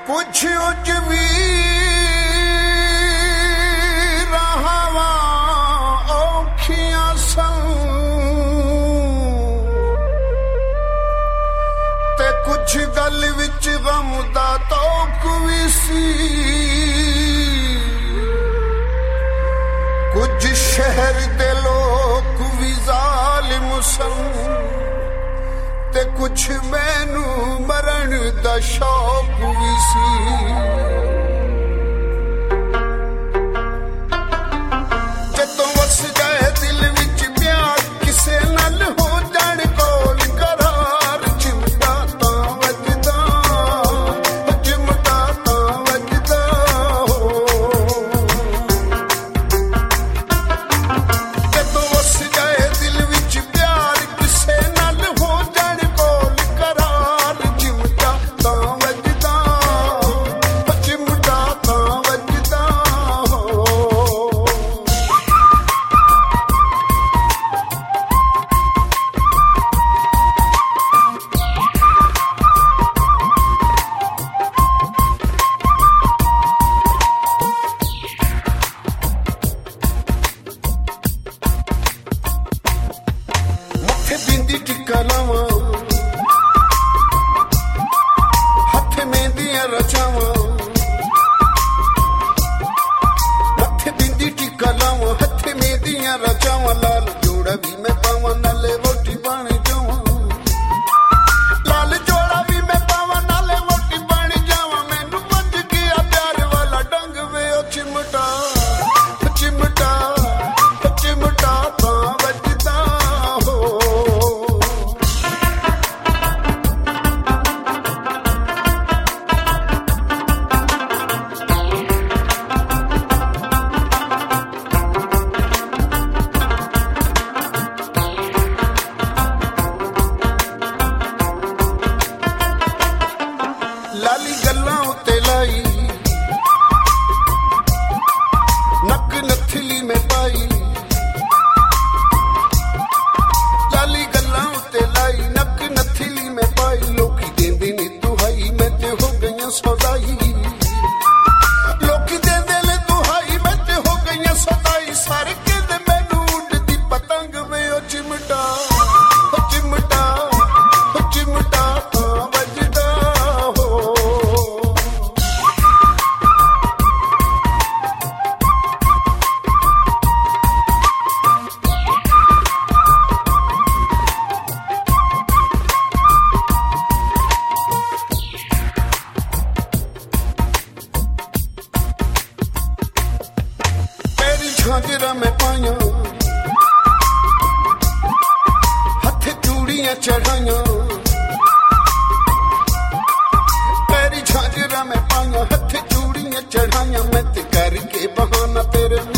कुछ उच भी रहावा औखियां सन ते कुछ गल विच गम दा तौक भी सी कुछ शहर दे लोग भी जालिम सन ते कुछ मैनू मरण दा शौक भी सी जदों वस जाए दिल विच प्यार किसे नाल हो जाण कोल करार चिमटा तां वजदा हो जदों वस जाए दिल विच प्यार किसे नाल हो जाण कोल करार चिमटा तां वजदा हो मथे बिंदी टिक्का लावां हथ मेहंदियां रचावां मथे बिंदी टिक्का लावां हथ मेहंदियां रचावां लाल जोड़ा भी मैं पावां नाले वोटी बन जावां लाल जोड़ा भी मैं पावां नाले वोटी बन जावां मैनू बज गया प्यार वाला डंग वे ओ चिमटा तां वजदा हो लाली गल्लां उत्ते लाई नक नथली में पाई लाली गल्लां उत्ते लाई नक नथली में पाई लोकी देंदे ने दुहाई मैं ते हो गईयां सौदाई लोकी देंदे ने दुहाई मैं ते हो गईयां सौदाई सारे कहंदे मैनू उड़दी पतंग वे ओ चिमटा तां वजदा हो पैरी झांजरा में पाया हथ चूड़ियां चढ़ाइयां पैरी झांजरा में पाया हथ चूड़ियां चढ़ाइयां मैं ते करके बहाना तेरे